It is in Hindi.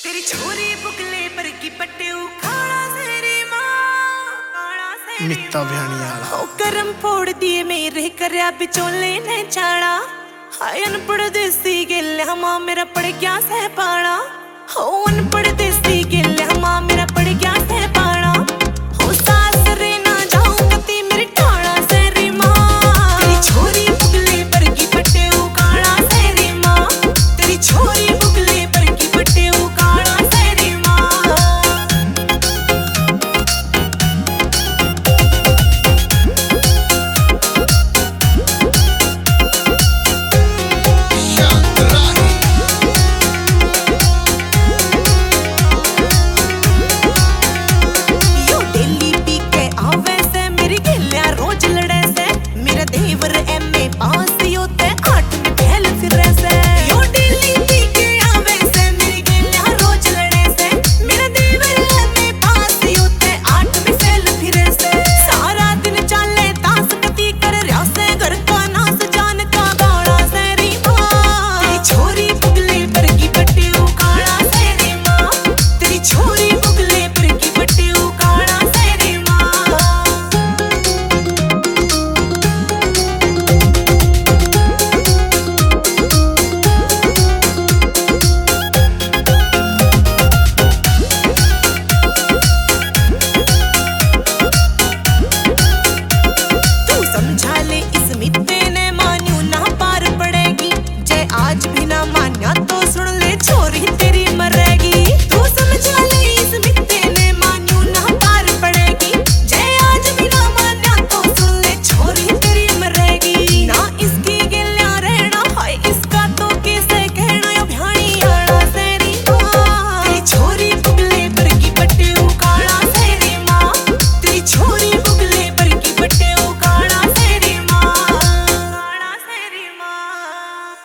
तेरी छोरी बुगले पर की पट्टे उखाड़ा सेरी माँ मित्ता भ्याणियाला ओ करम फोड़ दिए मेरे करया बिचोले ने छाड़ा हाय अनपढ़ देसी गेले हमा मेरा पड़ गया सह पाड़ा हो अनपढ़ देसी गेले हमा मेरा